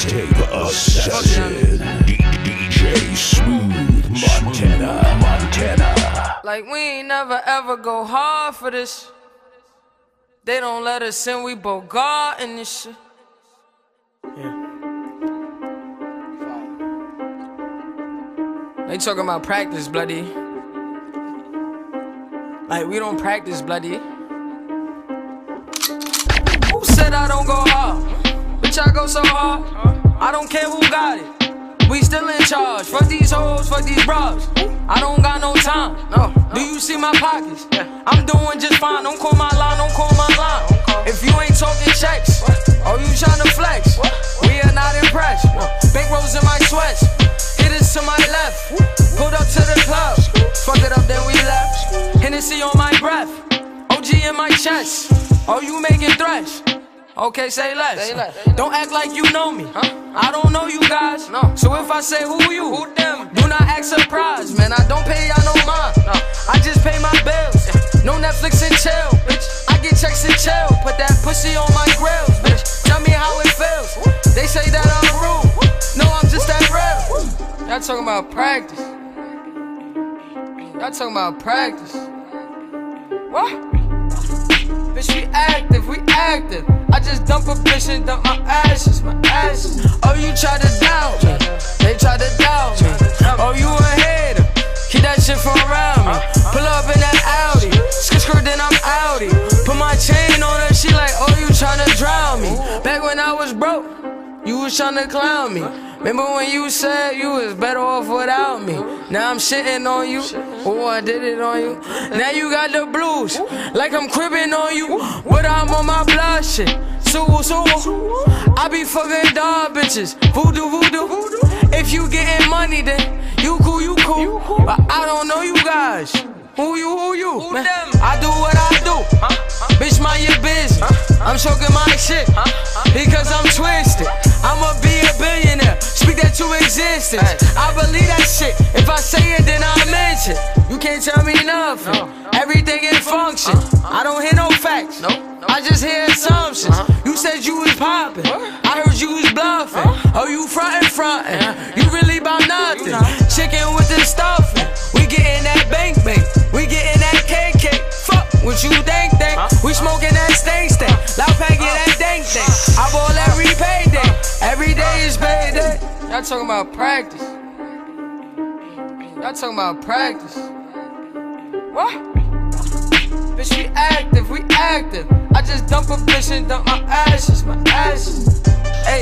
Mixtape Assassin. DJ Smooth Montana. Like we ain't never ever go hard for this. They don't let us in, we both God in this shit. They talking about practice, bloody. Like we don't practice, bloody. Who said I don't go hard? Bitch, I go so hard. I don't care who got it. We still in charge. Fuck these hoes, fuck these bras. I don't got no time. No. Do you see my pockets? I'm doing just fine. Don't call my line, don't call my line. If you ain't talking checks, or you tryna flex, we are not impressed. Big rolls in my sweats. Hit it to my left. Pulled up to the club. Fuck it up, then we left. Hennessy on my breath. OG in my chest. Oh, you making threats? Okay, say less. Don't act like you know me. I don't know you guys. So if I say who you, who them? Do not act surprised, man. I don't pay y'all no mind. I just pay my bills. No Netflix and chill, bitch. I get checks and chill. Put that pussy on my grills, bitch. Tell me how it feels. They say that I'm rude. No, I'm just that real. Y'all talking about practice. Y'all talking about practice. What? Bitch, we active. I just dump a bitch and dump my ashes. Oh, you try to doubt me. They try to doubt me. Oh, you a hater. Keep that shit from around me. Pull up in that Audi. Skirt, then I'm Audi. Put my chain on her, she like, oh, you tryna drown me. Back when I was broke, you was tryna clown me. Remember when you said you was better off without me? Now I'm shitting on you. Oh, I did it on you. Now you got the blues, like I'm cribbing on you. But I'm on my blood shit. I be fucking dog bitches. Voodoo. If you getting money, then you cool. But I don't know you guys. Who you? Man, I do what I do. Bitch, mind your business. I'm choking my shit because I'm twisted. I'ma be a billionaire. Speak that to existence. I believe that shit. If I say it, then I mention. You can't tell me nothing. Everything in function. I don't hear no facts. I just hear assumptions. You said you was popping. I heard you was bluffing. Oh, you frontin'. You really bout nothing. Chicken with the stuffing. We getting that bank. We getting that cake. Fuck what you think. We smoking that stank. Loud packet that dank. I ball every payday. Every day is payday. Y'all talking about practice. What? Bitch, we active. I just dump a bitch and dump my ashes. Hey.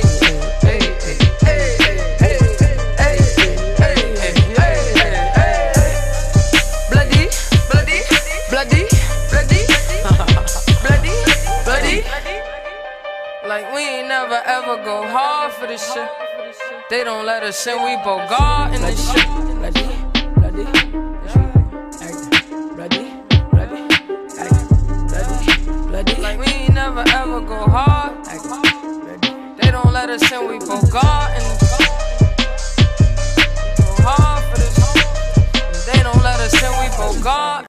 Bloody. Like we ain't never ever go hard for this shit. They don't let us in, we both God in this shit. Bloody. Like we ain't never ever go hard. They don't let us in, we both God in this shit. Go hard for this. They don't let us in, we both God.